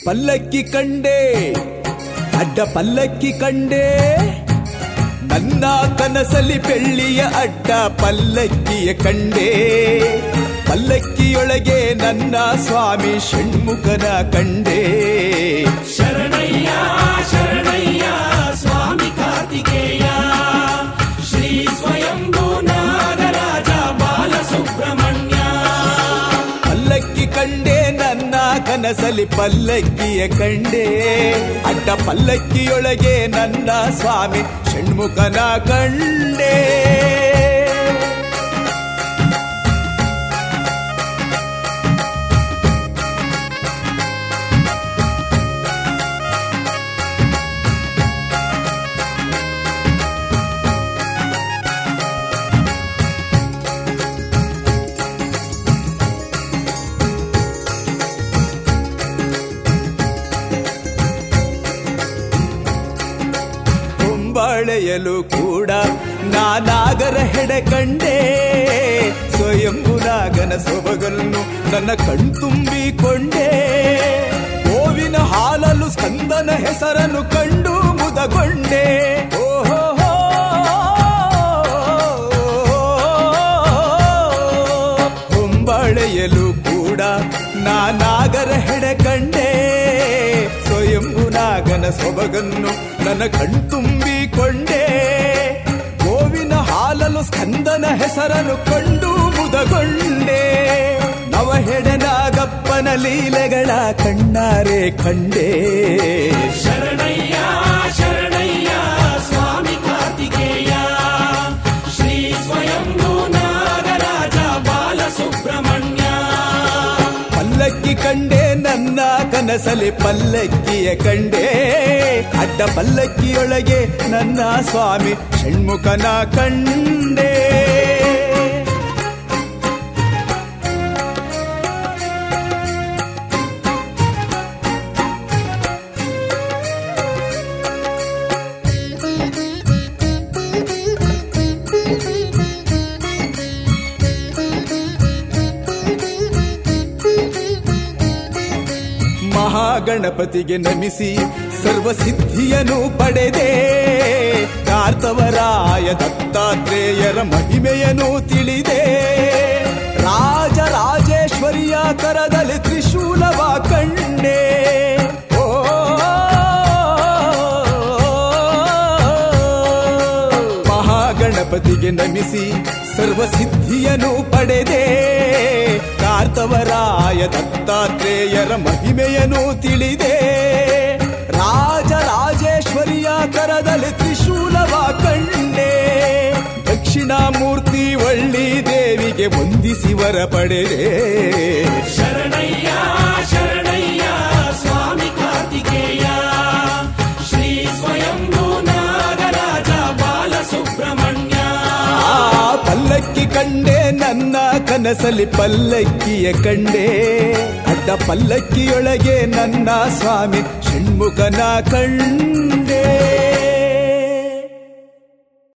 ಪಲ್ಲಕ್ಕಿ ಕಂಡೆ ಅಡ್ಡ ಪಲ್ಲಕ್ಕಿ ಕಂಡೆ ನನ್ನ ಕನಸಲಿ ಬೆಳ್ಳಿಯ ಅಡ್ಡ ಪಲ್ಲಕ್ಕಿಯ ಕಂಡೆ ಪಲ್ಲಕ್ಕಿಯೊಳಗೆ ನನ್ನ ಸ್ವಾಮಿ ಷಣ್ಮುಖನ ಕಂಡೆ ಶರಣಯ್ಯ ಶರಣಯ್ಯ ಸ್ವಾಮಿ ಕಾರ್ತಿಕೇಯ ಶ್ರೀ ಸ್ವಯಂಭೂ ನಾಗರಾಜ ಬಾಲಸುಬ್ರಹ್ಮಣ್ಯ ಪಲ್ಲಕ್ಕಿ ಕಂಡೆ ನನ್ನ ಕನಸಲಿ ಪಲ್ಲಕ್ಕಿಯ ಕಂಡೆ ಅಡ್ಡ ಪಲ್ಲಕ್ಕಿಯೊಳಗೆ ನನ್ನ ಸ್ವಾಮಿ ಷಣ್ಮುಖನ ಕಂಡೆ ಬಾಳೆಯಲು ಕೂಡ ನಾನಾಗರ ಹೆಡೆ ಕಂಡೆ ಸ್ವಯಂಭುನಾಗನ ಸೊಬಗನ್ನು ನನ್ನ ಕಣ್ತುಂಬಿಕೊಂಡೆ ಗೋವಿನ ಹಾಲಲು ಸ್ಕಂದನ ಹೆಸರನ್ನು ಕಂಡು ಮುದಗೊಂಡೆ ಓಹೋ ಹೊಂಬಾಳೆಯಲು ಕೂಡ ನಾನಾಗರ ಹೆಡೆ ಕಂಡೆ ಸ್ವಯಂಭುನಾಗನ ಸೊಬಗನ್ನು ನನ್ನ ಕಣ್ತುಂಬಿಕೊಂಡೆ ಗೋವಿನ ಹಾಲಲು ಸ್ಕಂದನ ಹೆಸರನ್ನು ಕಂಡು ಮುದಗೊಂಡೆ ನವಹೆಡೆನಾಗಪ್ಪನ ಲೀಲೆಗಳ ಕಣ್ಣಾರೆ ಕಂಡೆ ಶರಣಯ್ಯ ಶರಣಯ್ಯ ಸ್ವಾಮಿ ಕಾರ್ತಿಕೇಯ ಶ್ರೀ ಸ್ವಯಂಭೂ ನಾಗರಾಜ ಬಾಲಸುಬ್ರಹ್ಮಣ್ಯ ಪಲ್ಲಕ್ಕಿ ಕಂಡೆ ನನ್ನ ಕನಸಲಿ ಪಲ್ಲಕ್ಕಿಯ ಕಂಡೆ ಅಡ್ಡ ಪಲ್ಲಕ್ಕಿಯೊಳಗೆ ನನ್ನ ಸ್ವಾಮಿ ಷಣ್ಮುಖನ ಕಂಡೆ ಮಹಾಗಣಪತಿಗೆ ನಮಿಸಿ ಸರ್ವಸಿದ್ಧಿಯನ್ನು ಪಡೆದೆ ಕಾರ್ತವರಾಯ ದತ್ತಾತ್ರೇಯರ ಮಹಿಮೆಯನ್ನು ತಿಳಿದೆ ರಾಜರಾಜೇಶ್ವರಿಯ ಕರದಲ್ಲಿ ತ್ರಿಶೂಲವ ಕಂಡೆ ಓ ಮಹಾಗಣಪತಿಗೆ ನಮಿಸಿ ಸರ್ವಸಿದ್ಧಿಯನ್ನು ಪಡೆದೆ ಕಾರ್ತವರಾಯ ದತ್ತಾತ್ರೇಯರ ಮಹಿಮೆಯನ್ನು ತಿಳಿದೆ ರಾಜರಾಜೇಶ್ವರಿಯ ಕರದಲ್ಲಿ ತ್ರಿಶೂಲವ ಕಂಡೆ ದಕ್ಷಿಣಾಮೂರ್ತಿ ಒಳ್ಳಿ ದೇವಿಗೆ ವಂದಿಸಿ ವರ ಪಡೆದೆ ಶರಣಯ್ಯ ಶರಣಯ್ಯ ಸ್ವಾಮಿ ಕಾರ್ತಿಕೇಯ ಶ್ರೀ ಸ್ವಯಂಭೂ ನಾಗರಾಜ ಬಾಲಸುಬ್ರಹ್ಮಣ್ಯ ಪಲ್ಲಕ್ಕಿ ಕಂಡೆ ನನ್ನ ಕನಸಲಿ ಪಲ್ಲಕ್ಕಿಯ ಕಂಡೆ ಅಡ್ಡ ಪಲ್ಲಕ್ಕಿಯೊಳಗೆ ನನ್ನ ಸ್ವಾಮಿ ಷಣ್ಮುಖನ ಕಂಡೆ